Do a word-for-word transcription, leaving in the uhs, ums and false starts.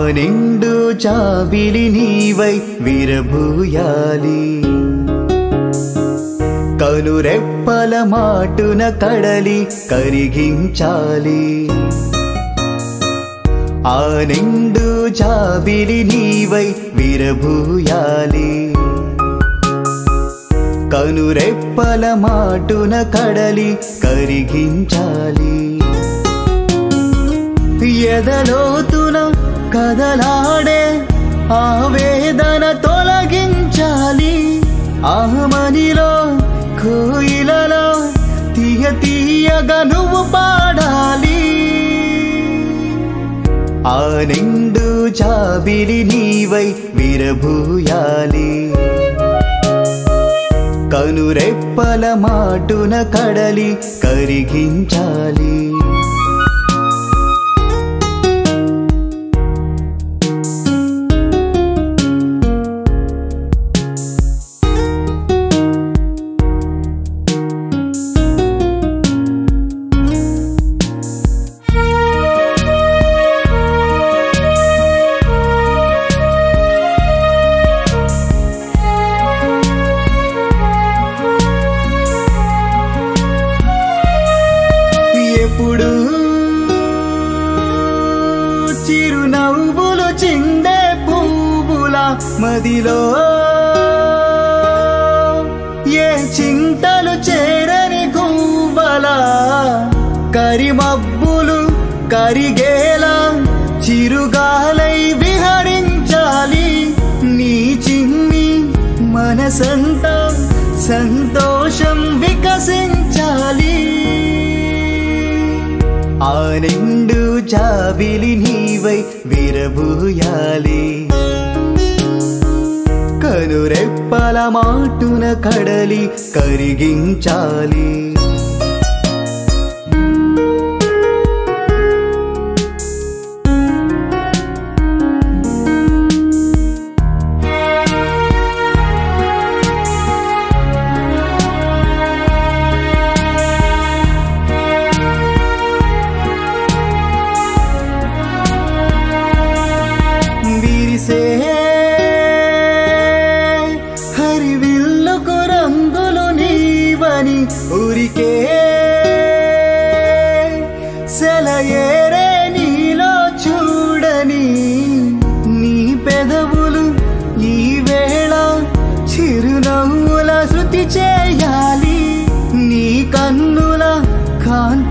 నిండు జాబిలి నీవై విరబూయాలి కనురెప్పల మాటున కడలి కరిగించాలి ఆ నిండు జాబిలి నీవై విరబూయాలి కనురెప్పల మాటున కడలి కరిగించాలి ఎదలోతున కదలాడే ఆవేదన తొలగించాలి ఆమనిలో కోయిలలో తీయ తీయగా నువ్వు పాడాలి ఆ నిండు జాబిలి నీవై విరబూయాలి కనురెప్పల మాటున కడలి కరిగించాలి ఎప్పుడు చిరునవ్వులు చిందే పువ్వుల మదిలో ఏ చింతలు చేరని గువ్వల కరిమబ్బులు కరిగేలా చిరుగాలై విహరించాలి నీ చిన్ని మనసంతా సంతోషం వికసించాలి ఆ నిండు జాబిలి నీవై విరబూయాలి కనురెప్పల మాటున కడలి కరిగించాలి హరివిల్లుకు రంగులు నీవని ఊరికే సెలయేరే నీలో చూడని నీ పెదవులు ఈ వేళ చిరునవ్వుల శృతి చేయాలి నీ కన్నుల కాంతి